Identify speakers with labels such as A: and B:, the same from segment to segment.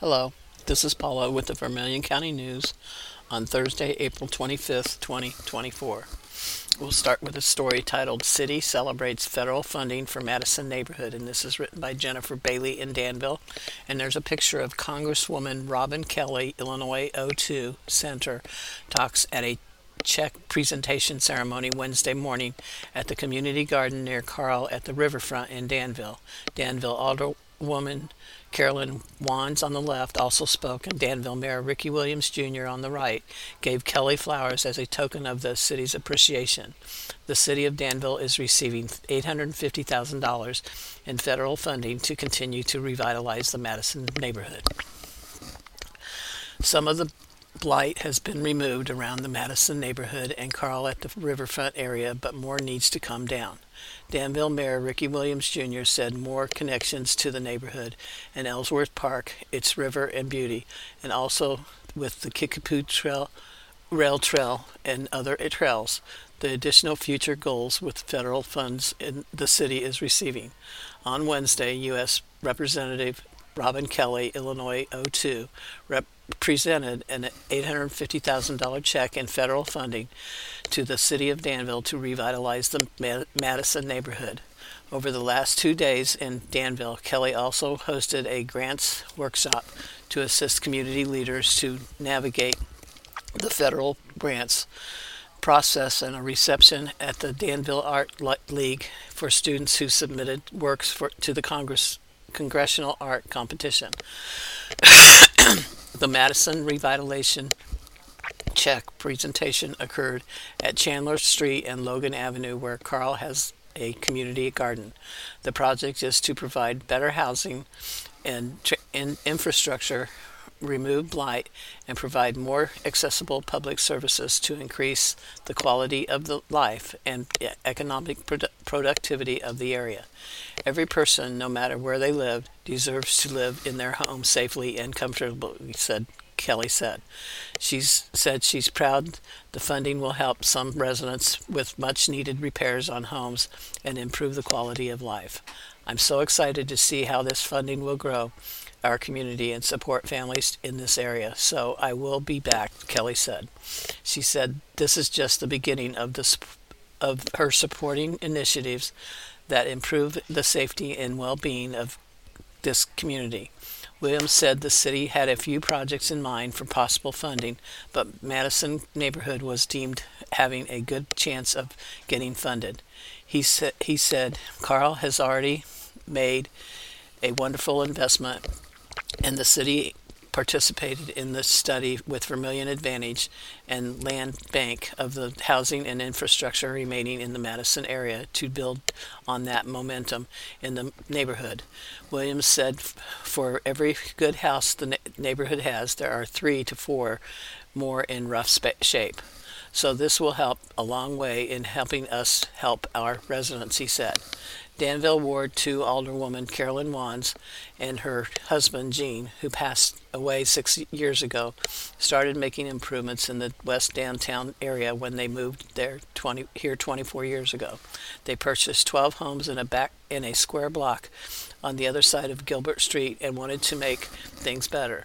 A: Hello, this is Paula with the Vermilion County News on Thursday, April 25th, 2024. We'll start with a story titled City Celebrates Federal Funding for Madison Neighborhood, and this is written by Jennifer Bailey in Danville. And there's a picture of Congresswoman Robin Kelly, Illinois O2 Center, talks at a check presentation ceremony Wednesday morning at the community garden near Carl at the riverfront in Danville. Danville Alderwoman Carolyn Wands on the left also spoke, and Danville Mayor Ricky Williams Jr. on the right gave Kelly flowers as a token of the city's appreciation. The city of Danville is receiving $850,000 in federal funding to continue to revitalize the Madison neighborhood. Some of the blight has been removed around the Madison neighborhood and Carl at the riverfront area, but more needs to come down. Danville Mayor Ricky Williams Jr. said more connections to the neighborhood and Ellsworth Park, its river and beauty, and also with the Kickapoo Rail Trail and other trails. The additional future goals with federal funds in the city is receiving. On Wednesday, U.S. Representative Robin Kelly, Illinois O2, presented an $850,000 check in federal funding to the city of Danville to revitalize the Madison neighborhood. Over the last 2 days in Danville, Kelly also hosted a grants workshop to assist community leaders to navigate the federal grants process and a reception at the Danville Art League for students who submitted works to the Congressional Art Competition. The Madison Revitalization check presentation occurred at Chandler Street and Logan Avenue, where Carl has a community garden. The project is to provide better housing and infrastructure, remove blight, and provide more accessible public services to increase the quality of the life and economic productivity of the area. Every person, no matter where they live, deserves to live in their home safely and comfortably, Kelly said. She's proud the funding will help some residents with much needed repairs on homes and improve the quality of life. I'm so excited to see how this funding will grow our community and support families in this area. So I will be back, Kelly said. She said this is just the beginning of her supporting initiatives that improve the safety and well-being of this community. Williams said the city had a few projects in mind for possible funding, but Madison neighborhood was deemed having a good chance of getting funded. He said Carl has already made a wonderful investment, and the city participated in the study with Vermilion Advantage and Land Bank of the housing and infrastructure remaining in the Madison area to build on that momentum in the neighborhood. Williams said for every good house the neighborhood has, there are 3 to 4 more in rough shape. So this will help a long way in helping us help our residents, he said. Danville Ward 2 Alderwoman Carolyn Wands and her husband Gene, who passed away 6 years ago, started making improvements in the west downtown area when they moved here 24 years ago. They purchased 12 homes in a square block on the other side of Gilbert Street and wanted to make things better.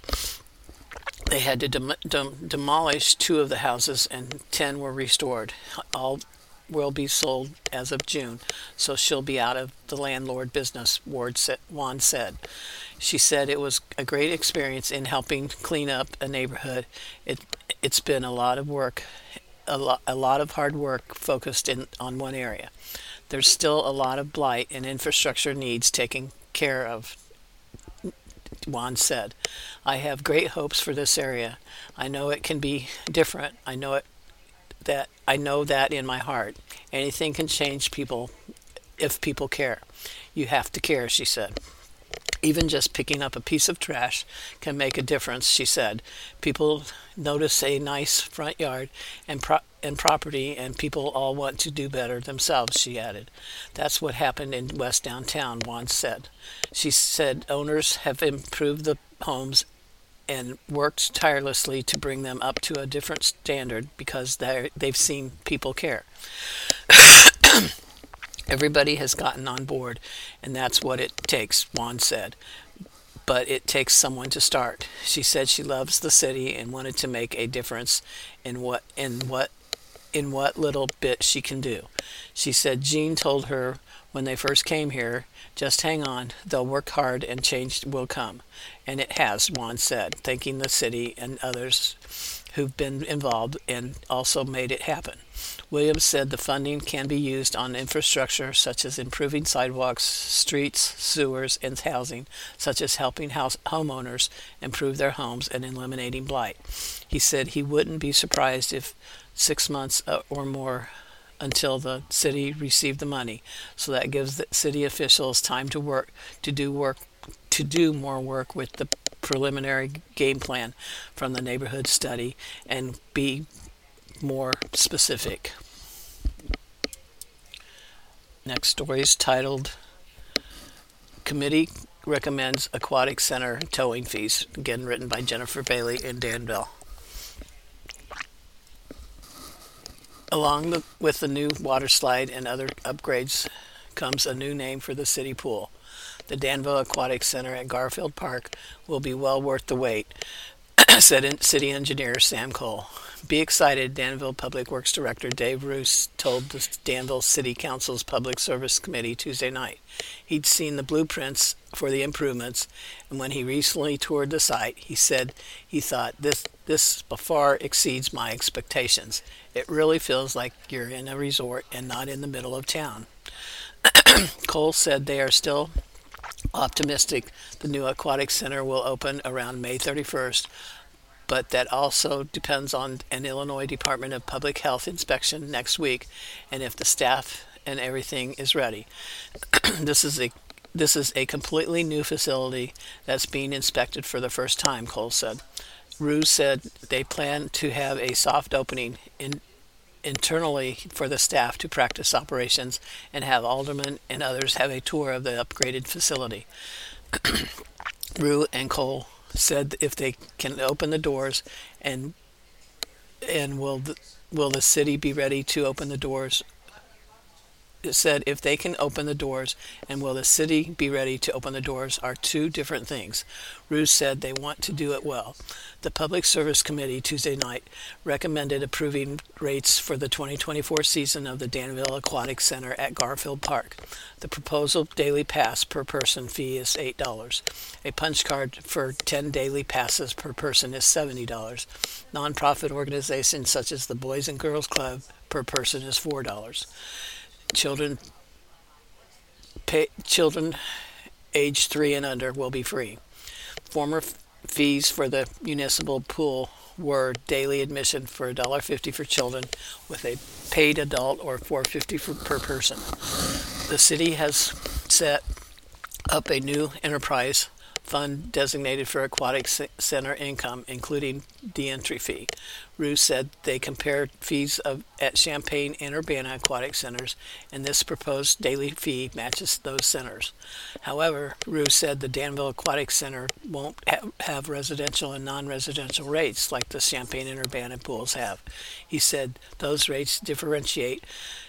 A: They had to demolish 2 of the houses and 10 were restored. All will be sold as of June, so she'll be out of the landlord business, Wands said. She said it was a great experience in helping clean up a neighborhood. It's been a lot of work, a lot of hard work focused on one area. There's still a lot of blight and infrastructure needs taken care of, Wands said. I have great hopes for this area. I know it can be different. I know that in my heart. Anything can change people if people care. You have to care, she said. Even just picking up a piece of trash can make a difference, she said. People notice a nice front yard and property, and people all want to do better themselves, she added. That's what happened in West Downtown, Wands said. She said owners have improved the homes and worked tirelessly to bring them up to a different standard because they've seen people care. Everybody has gotten on board, and that's what it takes, Wands said. but it takes someone to start. She said she loves the city and wanted to make a difference in what little bit she can do. She said Gene told her when they first came here, just hang on, they'll work hard and change will come. And it has, Juan said, thanking the city and others who've been involved and also made it happen. Williams said the funding can be used on infrastructure such as improving sidewalks, streets, sewers, and housing, such as helping homeowners improve their homes and eliminating blight. He said he wouldn't be surprised if 6 months or more until the city received the money, so that gives the city officials time to do more work with the preliminary game plan from the neighborhood study and be more specific. Next story is titled Committee Recommends Aquatic Center Towing Fees, again written by Jennifer Bailey in Danville. Along with the new water slide and other upgrades comes a new name for the city pool. The Danville Aquatic Center at Garfield Park will be well worth the wait, said City Engineer Sam Cole. Be excited, Danville Public Works Director Dave Roos told the Danville City Council's Public Service Committee Tuesday night. He'd seen the blueprints for the improvements, and when he recently toured the site, he said he thought this far exceeds my expectations. It really feels like you're in a resort and not in the middle of town. Cole said they are still optimistic the new aquatic center will open around May 31st, but that also depends on an Illinois Department of Public Health inspection next week and if the staff and everything is ready. This is a completely new facility that's being inspected for the first time, Cole said. Roos said they plan to have a soft opening internally for the staff to practice operations and have aldermen and others have a tour of the upgraded facility. Rue and Cole said if they can open the doors and will the city be ready to open the doors. It said if they can open the doors and will the city be ready to open the doors are two different things. Roos said they want to do it well. The Public Service Committee Tuesday night recommended approving rates for the 2024 season of the Danville Aquatic Center at Garfield Park. The proposal daily pass per person fee is $8. A punch card for 10 daily passes per person is $70. Nonprofit organizations such as the Boys and Girls Club per person is $4. Children age 3 and under will be free. Former fees for the municipal pool were daily admission for $1.50 for children with a paid adult or $4.50 per person. The city has set up a new enterprise fund designated for aquatic center income, including the entry fee. Roos said they compared fees at Champaign and Urbana aquatic centers, and this proposed daily fee matches those centers. However, Roos said the Danville Aquatic Center won't have residential and non-residential rates like the Champaign and Urbana pools have. He said those rates differentials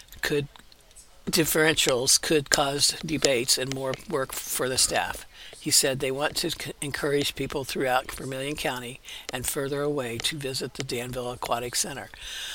A: could cause debates and more work for the staff. He said they want to encourage people throughout Vermilion County and further away to visit the Danville Aquatic Center.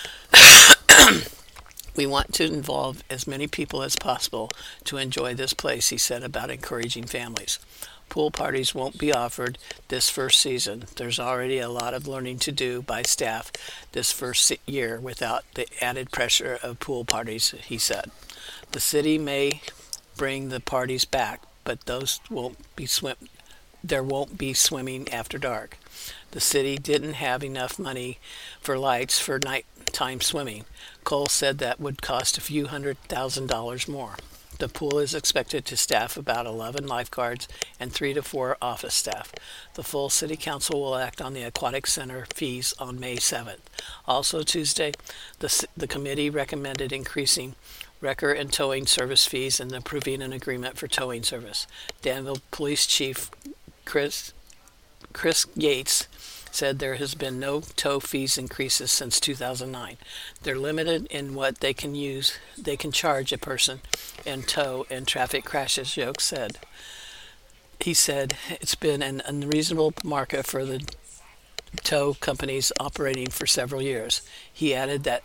A: We want to involve as many people as possible to enjoy this place, he said about encouraging families. Pool parties won't be offered this first season. There's already a lot of learning to do by staff this first year without the added pressure of pool parties, he said. The city may bring the parties back, but there won't be swimming after dark. The city didn't have enough money for lights for nighttime swimming. Cole said that would cost a few $100,000 more. The pool is expected to staff about 11 lifeguards and 3 to 4 office staff. The full city council will act on the aquatic center fees on May 7th. Also Tuesday, the committee recommended increasing wrecker and towing service fees and approving an agreement for towing service. Danville Police Chief Chris Yates said there has been no tow fees increases since 2009. They're limited in what they can charge a person in tow and traffic crashes, Yoke said. He said it's been an unreasonable market for the tow companies operating for several years. He added that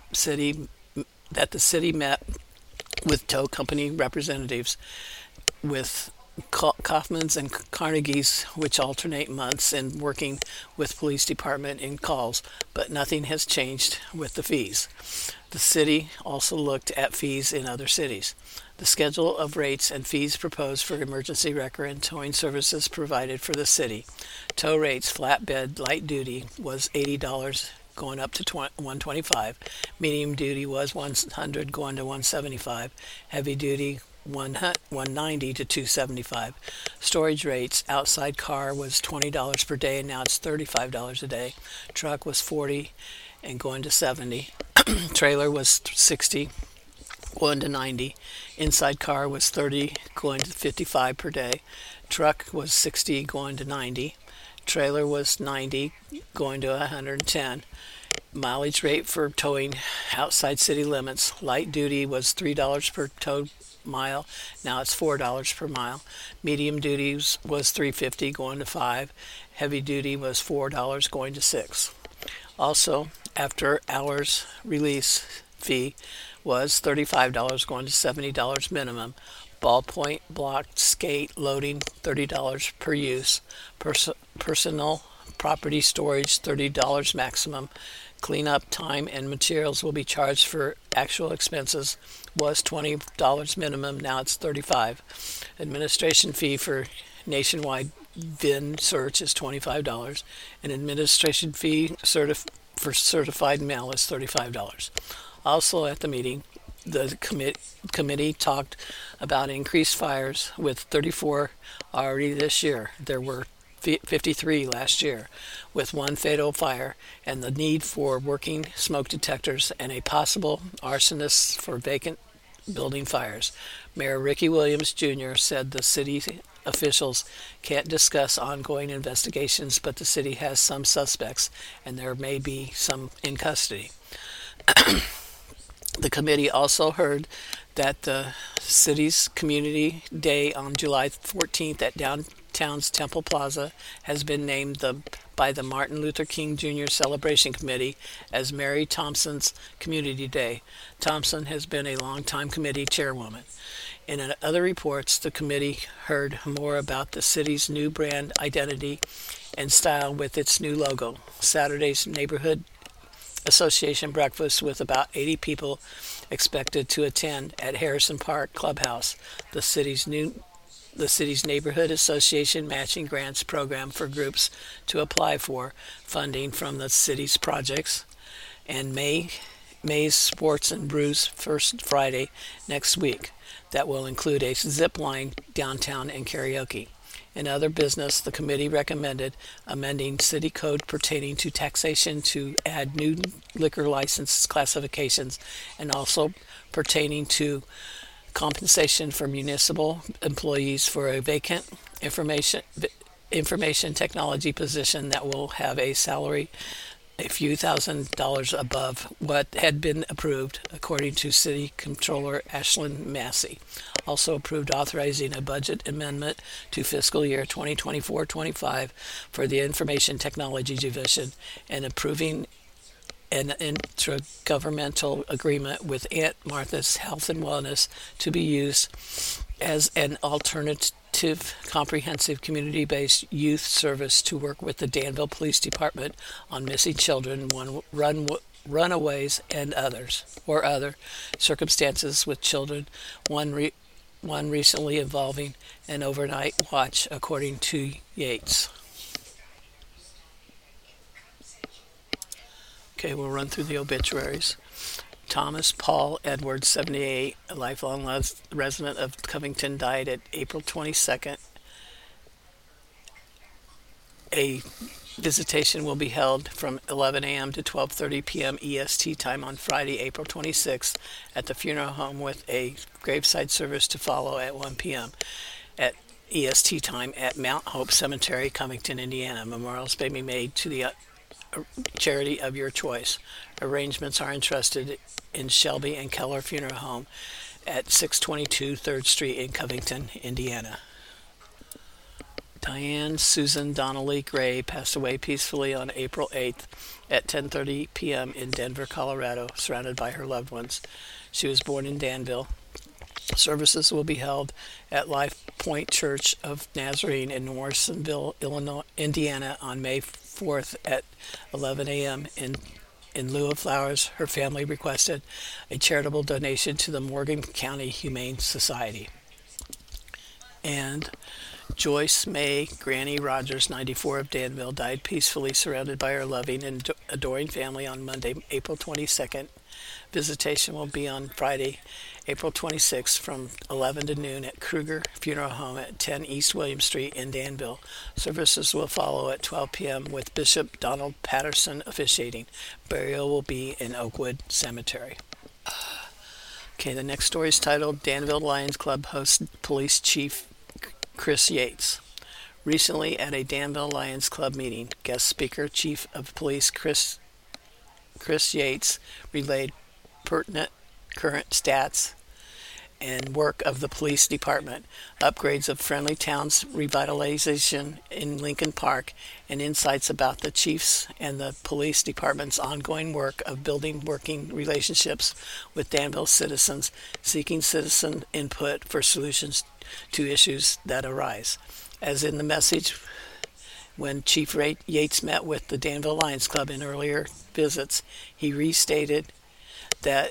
A: the city met with tow company representatives with Kaufman's and Carnegie's, which alternate months, in working with police department in calls, but nothing has changed with the fees. The city also looked at fees in other cities. The schedule of rates and fees proposed for emergency wrecker and towing services provided for the city. Tow rates, flatbed, light duty was $80 going up to $125. Medium duty was $100 going to $175. Heavy duty $190 to $275. Storage rates, outside car was $20 per day and now it's $35 a day. Truck was $40 and going to $70. Trailer was $60 going to $90. Inside car was $30 going to $55 per day. Truck was $60 going to $90. Trailer was $90 going to $110. Mileage rate for towing outside city limits. Light duty was $3 per towed mile. Now it's $4 per mile. Medium duties was $3.50 going to $5. Heavy duty was $4 going to $6. Also, after hours release fee was $35 going to $70 minimum. Ballpoint, block, skate, loading $30 per use. Personal property storage $30 maximum. Cleanup time and materials will be charged for actual expenses. Was $20 minimum, now it's $35. Administration fee for nationwide VIN search is $25. An administration fee for certified mail is $35. Also at the meeting, the committee talked about increased fires, with 34 already this year. There were 53 last year, with one fatal fire, and the need for working smoke detectors and a possible arsonist for vacant building fires. Mayor Ricky Williams Jr. said the city officials can't discuss ongoing investigations, but the city has some suspects and there may be some in custody. The committee also heard that the city's Community Day on July 14th at downtown's Temple Plaza has been named by the Martin Luther King Jr. Celebration Committee as Mary Thompson's Community Day. Thompson has been a longtime committee chairwoman. In other reports, the committee heard more about the city's new brand identity and style with its new logo. Saturday's neighborhood association breakfast with about 80 people expected to attend at Harrison Park Clubhouse. The city's neighborhood association matching grants program for groups to apply for funding from the city's projects, and May's Sports and Brews First Friday next week that will include a zip line downtown and karaoke. In other business, the committee recommended amending city code pertaining to taxation to add new liquor license classifications, and also pertaining to compensation for municipal employees for a vacant information technology position that will have a salary a few $1,000s above what had been approved, according to City Comptroller Ashlyn Massey. Also approved authorizing a budget amendment to fiscal year 2024-25 for the Information Technology Division, and approving an intergovernmental agreement with Aunt Martha's Health and Wellness to be used as an alternative comprehensive community-based youth service to work with the Danville Police Department on missing children, runaways, and other circumstances with children, one recently involving an overnight watch, according to Yates. Okay, we'll run through the obituaries. Thomas Paul Edwards, 78, a lifelong resident of Covington, died at April 22nd. A visitation will be held from 11 a.m. to 12:30 p.m. EST time on Friday, April 26th at the funeral home, with a graveside service to follow at 1 p.m. at EST time at Mount Hope Cemetery, Covington, Indiana. Memorials may be made to the charity of your choice. Arrangements are entrusted in Shelby and Keller Funeral Home at 622 3rd Street in Covington, Indiana. Diane Susan Donnelly Gray passed away peacefully on April 8th at 10:30 p.m. in Denver, Colorado, surrounded by her loved ones. She was born in Danville. Services will be held at Life Point Church of Nazarene in Morrisonville, Illinois, Indiana on May 4th at 11 a.m. In lieu of flowers, her family requested a charitable donation to the Morgan County Humane Society. And Joyce May Granny Rogers, 94, of Danville, died peacefully surrounded by her loving and adoring family on Monday, April 22nd. Visitation will be on Friday, April 26th from 11 to noon at Kruger Funeral Home at 10 East William Street in Danville. Services will follow at 12 p.m. with Bishop Donald Patterson officiating. Burial will be in Oakwood Cemetery. Okay, the next story is titled Danville Lions Club hosts Police Chief Chris Yates. Recently at a Danville Lions Club meeting, guest speaker Chief of Police Chris Yates relayed pertinent current stats and work of the police department, upgrades of Friendly Towns revitalization in Lincoln Park, and insights about the chief's and the police department's ongoing work of building working relationships with Danville citizens, seeking citizen input for solutions to issues that arise. As in the message, when Chief Yates met with the Danville Lions Club in earlier visits, he restated that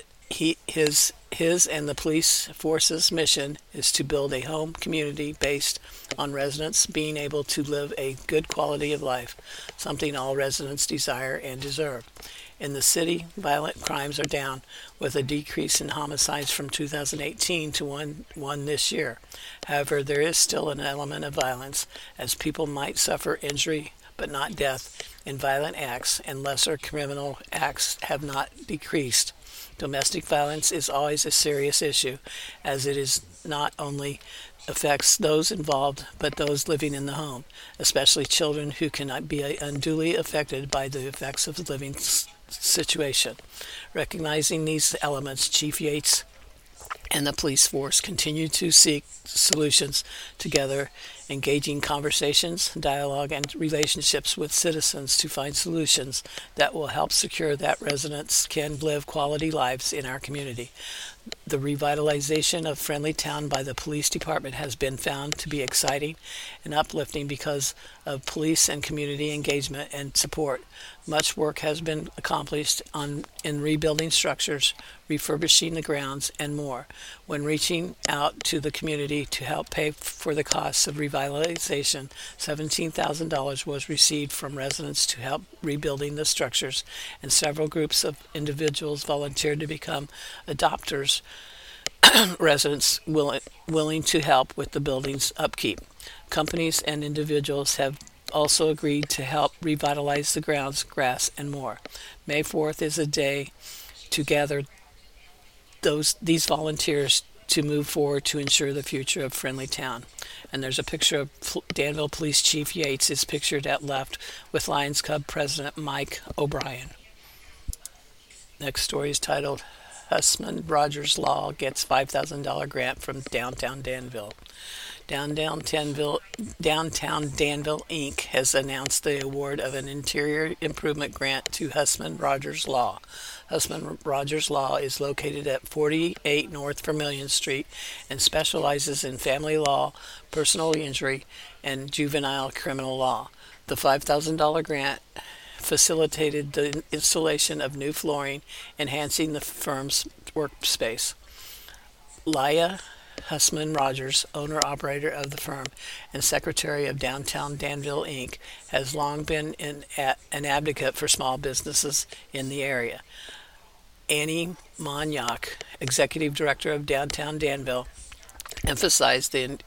A: his and the police force's mission is to build a home community based on residents being able to live a good quality of life, something all residents desire and deserve. In the city, violent crimes are down, with a decrease in homicides from 2018 to one this year. However, there is still an element of violence, as people might suffer injury but not death in violent acts, and lesser criminal acts have not decreased. Domestic violence is always a serious issue, as it is not only affects those involved, but those living in the home, especially children who cannot be unduly affected by the effects of the living situation. Recognizing these elements, Chief Yates and the police force continue to seek solutions together, engaging conversations, dialogue, and relationships with citizens to find solutions that will help secure that residents can live quality lives in our community. The revitalization of Friendly Town by the police department has been found to be exciting and uplifting because of police and community engagement and support. Much work has been accomplished in rebuilding structures, refurbishing the grounds, and more. When reaching out to the community to help pay for the costs of revitalization, $17,000 was received from residents to help rebuilding the structures, and several groups of individuals volunteered to become adopters, residents willing to help with the building's upkeep. Companies and individuals have also agreed to help revitalize the grounds, grass, and more. May 4th is a day to gather these volunteers to move forward to ensure the future of Friendly Town. And there's a picture of Danville Police Chief Yates is pictured at left with Lions Club President Mike O'Brien. Next story is titled Hussman Rogers Law Gets $5,000 Grant from Downtown Danville. Downtown Danville Inc. has announced the award of an interior improvement grant to Hussman Rogers Law. Hussman Rogers Law is located at 48 North Vermilion Street and specializes in family law, personal injury, and juvenile criminal law. The $5,000 grant facilitated the installation of new flooring, enhancing the firm's workspace. Laya Hussman Rogers, owner-operator of the firm and secretary of Downtown Danville Inc., has long been an advocate for small businesses in the area. Annie Monyak, executive director of Downtown Danville, emphasized the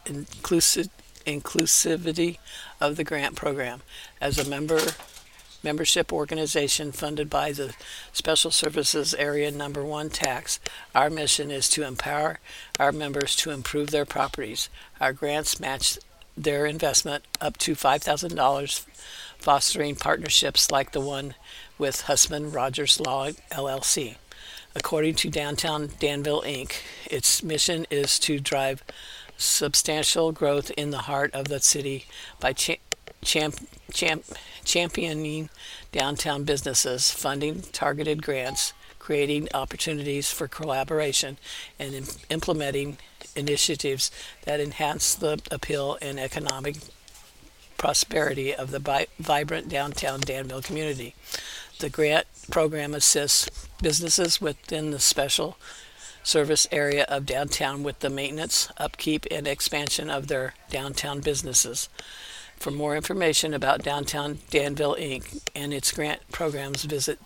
A: inclusivity of the grant program. As a membership organization funded by the Special Services Area Number 1 tax, our mission is to empower our members to improve their properties. Our grants match their investment up to $5,000, fostering partnerships like the one with Hussman Rogers Law LLC. According to Downtown Danville Inc., its mission is to drive substantial growth in the heart of the city by champ- champ- championing downtown businesses, funding targeted grants, creating opportunities for collaboration, and implementing initiatives that enhance the appeal and economic prosperity of the vibrant downtown Danville community. The grant program assists businesses within the special service area of downtown with the maintenance, upkeep, and expansion of their downtown businesses. For more information about Downtown Danville Inc. and its grant programs, visit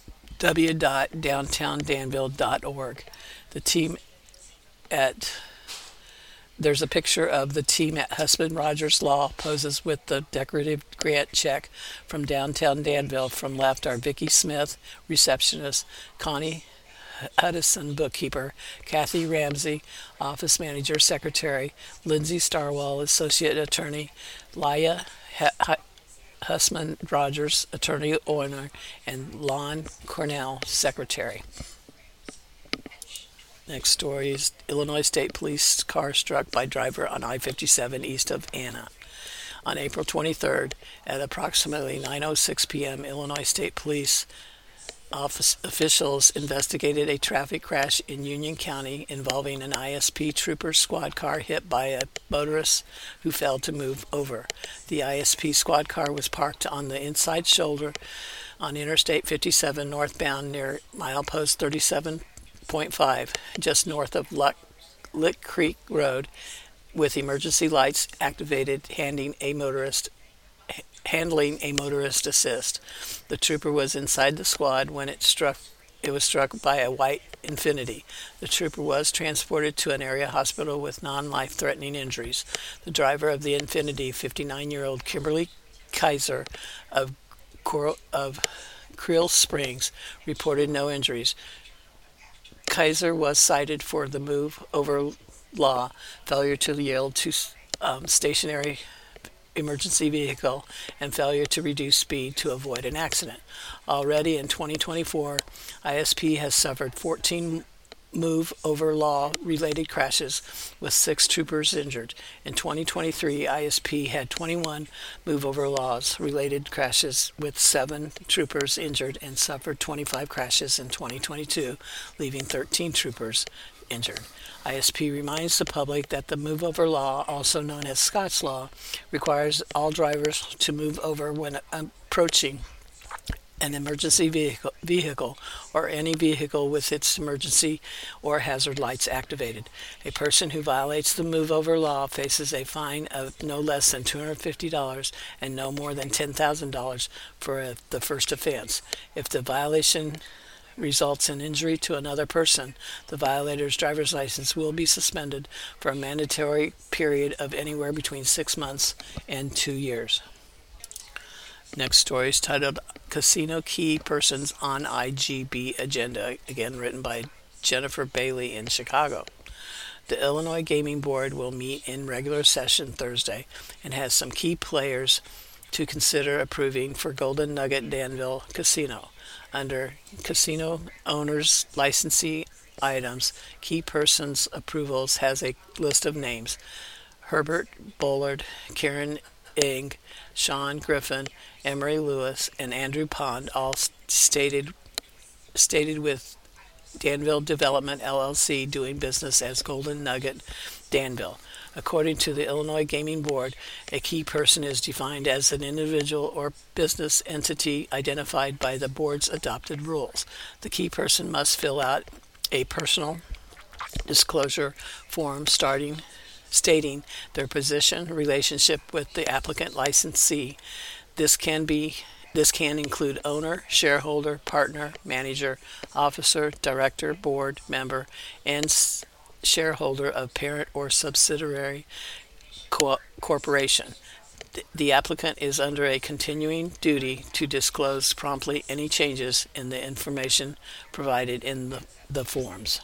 A: www.downtowndanville.org. The team at There's a picture of the team at Husband Rogers Law poses with the decorative grant check from downtown Danville. From left are Vicki Smith, receptionist, Connie Hudson, bookkeeper, Kathy Ramsey, office manager, secretary, Lindsay Starwell, associate attorney, Laya Husband Rogers, attorney owner, and Lon Cornell, secretary. Next story is Illinois State Police car struck by driver on I-57 east of Anna. On April 23rd, at approximately 9:06 p.m., Illinois State Police officials investigated a traffic crash in Union County involving an ISP trooper squad car hit by a motorist who failed to move over. The ISP squad car was parked on the inside shoulder on Interstate 57 northbound near milepost 37.5, just north of Lick Creek Road, with emergency lights activated, handling a motorist assist. The trooper was inside the squad when it was struck by a white Infiniti. The trooper was transported to an area hospital with non-life-threatening injuries. The driver of the Infiniti, 59-year-old Kimberly Kaiser of Creel Springs, reported no injuries. Kaiser was cited for the move over law, failure to yield to stationary emergency vehicle, and failure to reduce speed to avoid an accident. Already in 2024, ISP has suffered 14 move over law related crashes with 6 troopers injured. In 2023, ISP had 21 move over laws related crashes with 7 troopers injured and suffered 25 crashes in 2022, leaving 13 troopers injured. ISP reminds the public that the move over law, also known as Scott's Law, requires all drivers to move over when approaching an emergency vehicle or any vehicle with its emergency or hazard lights activated. A person who violates the move over law faces a fine of no less than $250 and no more than $10,000 for the first offense. If the violation results in injury to another person, the violator's driver's license will be suspended for a mandatory period of anywhere between 6 months and 2 years. Next story is titled Casino Key Persons on IGB Agenda, again written by Jennifer Bailey in Chicago. The Illinois Gaming Board will meet in regular session Thursday and has some key players to consider approving for Golden Nugget Danville Casino. Under Casino Owners Licensee Items, Key Persons Approvals has a list of names: Herbert Bullard, Karen Ing, Sean Griffin, Emery Lewis, and Andrew Pond, all stated with Danville Development LLC, doing business as Golden Nugget Danville. According to the Illinois Gaming Board, a key person is defined as an individual or business entity identified by the board's adopted rules. The key person must fill out a personal disclosure form stating their position, relationship with the applicant licensee. This can include owner, shareholder, partner, manager, officer, director, board member, and shareholder of parent or subsidiary corporation. The applicant is under a continuing duty to disclose promptly any changes in the information provided in the forms.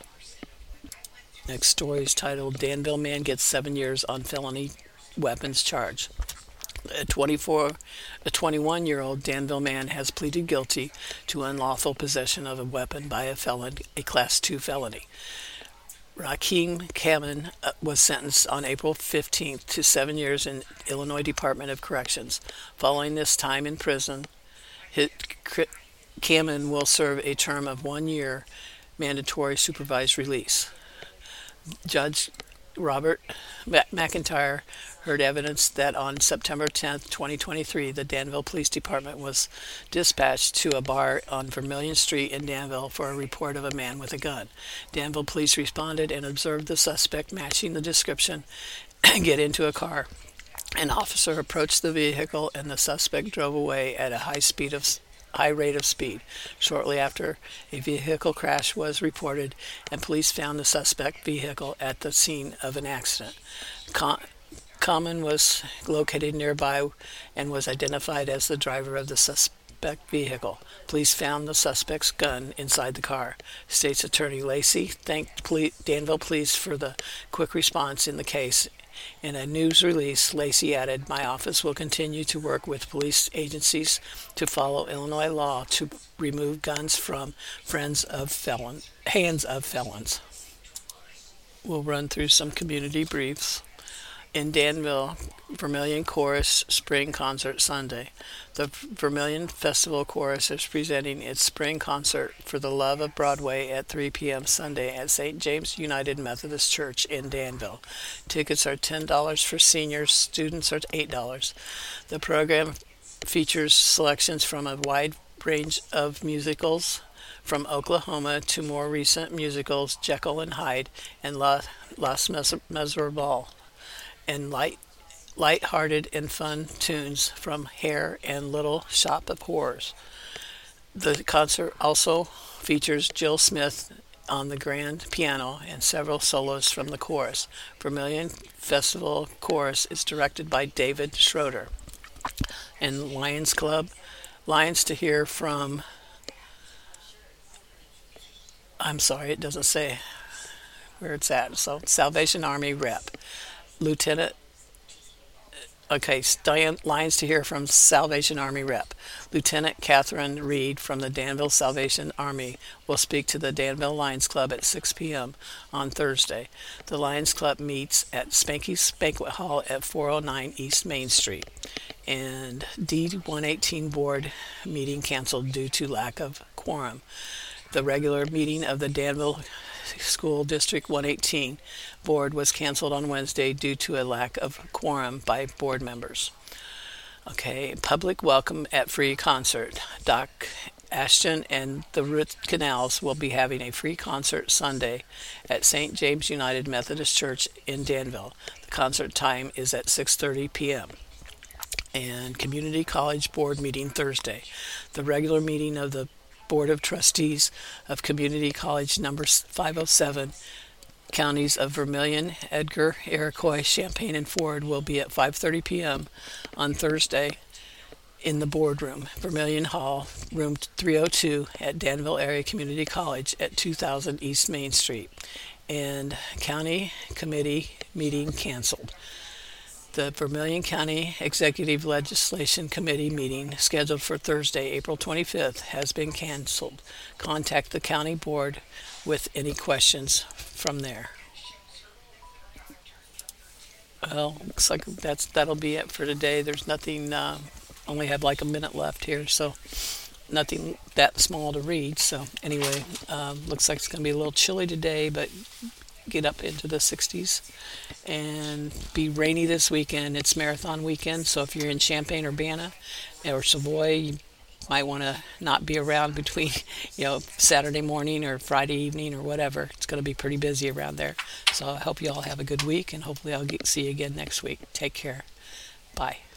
A: Next story is titled Danville Man Gets 7 Years on Felony Weapons Charge. A 21-year-old Danville man has pleaded guilty to unlawful possession of a weapon by a felon, a Class 2 felony. Rakeem Kamen was sentenced on April 15th to 7 years in Illinois Department of Corrections. Following this time in prison, Kamen will serve a term of 1 year mandatory supervised release. Judge Robert McIntyre heard evidence that on September 10, 2023, the Danville Police Department was dispatched to a bar on Vermilion Street in Danville for a report of a man with a gun. Danville police responded and observed the suspect matching the description get into a car. An officer approached the vehicle and the suspect drove away at a high rate of speed. Shortly after, a vehicle crash was reported and police found the suspect vehicle at the scene of an accident. Kamen was located nearby and was identified as the driver of the suspect vehicle. Police found the suspect's gun inside the car. State's Attorney Lacey thanked Danville Police for the quick response in the case. In a news release, Lacey added, "My office will continue to work with police agencies to follow Illinois law to remove guns from hands of felons." We'll run through some community briefs. In Danville, Vermilion Chorus Spring Concert Sunday. The Vermilion Festival Chorus is presenting its spring concert for the love of Broadway at 3 p.m. Sunday at St. James United Methodist Church in Danville. Tickets are $10 for seniors, students are $8. The program features selections from a wide range of musicals, from Oklahoma to more recent musicals Jekyll and Hyde and Las Miserables, and light-hearted and fun tunes from Hair and Little Shop of Horrors. The concert also features Jill Smith on the grand piano and several solos from the chorus. Vermilion Festival Chorus is directed by David Schroeder. And Lions to hear from... I'm sorry, it doesn't say where it's at. So, Salvation Army Rep. Lions to hear from Salvation Army Rep. Lieutenant Catherine Reed from the Danville Salvation Army will speak to the Danville Lions Club at 6 p.m. on Thursday. The Lions Club meets at Spanky's Banquet Hall at 409 East Main Street. And D118 board meeting canceled due to lack of quorum. The regular meeting of the Danville School District 118 board was canceled on Wednesday due to a lack of quorum by board members. Public welcome at free concert. Doc Ashton and the Root Canals will be having a free concert Sunday at St. James United Methodist Church in Danville. The concert time is at 6:30 p.m. And Community College Board meeting Thursday. The regular meeting of the Board of Trustees of Community College number 507, counties of Vermilion, Edgar, Iroquois, Champaign, and Ford will be at 5:30 p.m. on Thursday in the boardroom, Vermilion Hall, room 302 at Danville Area Community College at 2000 East Main Street. And County Committee meeting canceled. The Vermilion County Executive Legislation Committee meeting scheduled for Thursday, April 25th has been canceled. Contact the county board with any questions from there. Well, looks like that'll be it for today. There's nothing, only have like a minute left here, so nothing that small to read. So anyway, looks like it's going to be a little chilly today, but get up into the 60s and be rainy this weekend. It's marathon weekend, so if you're in Champaign-Urbana or Savoy, you might want to not be around between Saturday morning or Friday evening or whatever. It's going to be pretty busy around there. So I hope you all have a good week, and hopefully I'll see you again next week. Take care. Bye.